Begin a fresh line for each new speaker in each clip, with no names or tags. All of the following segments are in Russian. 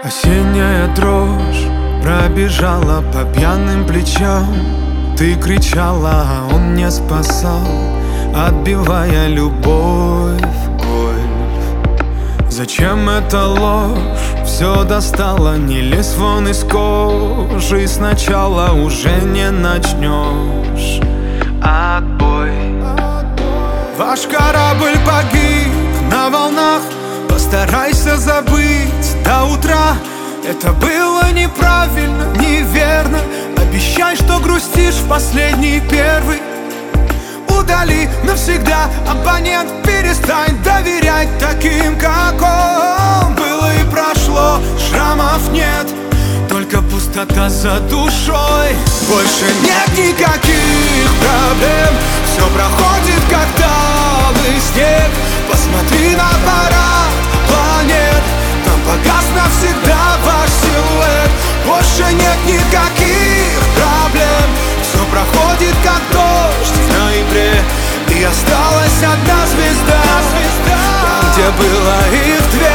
Осенняя дрожь пробежала по пьяным плечам. Ты кричала, а он не спасал, отбивая любовь гольф. Зачем эта ложь? Все достало, не лезь вон из кожи. Сначала уже не начнешь. Отбой. Ваш корабль погиб на волнах. Постарайся забыть до утра. Это было неправильно, неверно. Обещай, что грустишь в последний первый. Удали навсегда абонент. Перестань доверять таким, как он. Было и прошло, шрамов нет, только пустота за душой. Больше нет никаких проблем. Все проходит, как талый снег. Посмотри на парад планет, там погас навсегда ваш силуэт. Больше нет никаких проблем. Все проходит, как дождь в ноябре. И осталась одна звезда, там, где было их две.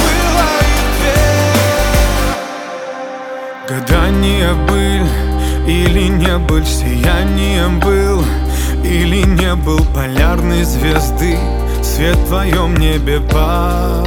Гадание быль или не быль, сиянием был или не был полярной звезды. Свет в твоем небе погас.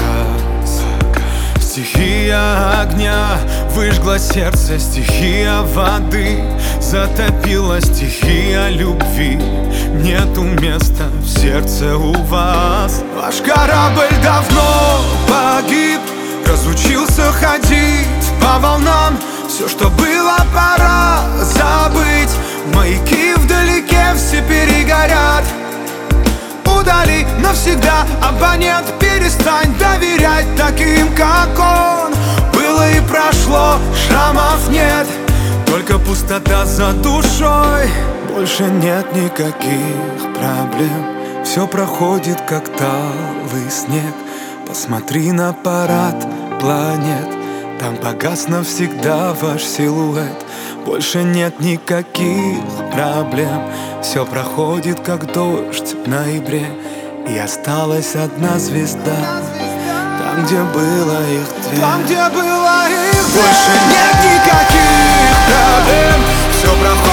Стихия огня выжгла сердце, стихия воды затопила, стихия любви. Нету места в сердце у вас. Ваш корабль давно погиб, разучился ходить по волнам. Все, что было, пора забыть. Маяки вдалеке все перегорят. Удали навсегда абонент. Перестань доверять таким, как он. Было и прошло, шрамов нет, только пустота за душой. Больше нет никаких проблем. Все проходит, как талый снег. Посмотри на парад планет, там погас навсегда ваш силуэт. Больше нет никаких проблем. Все проходит, как дождь в ноябре. И осталась одна звезда, там, где было их две. Там, где было их две. Больше нет никаких проблем. Все проходит,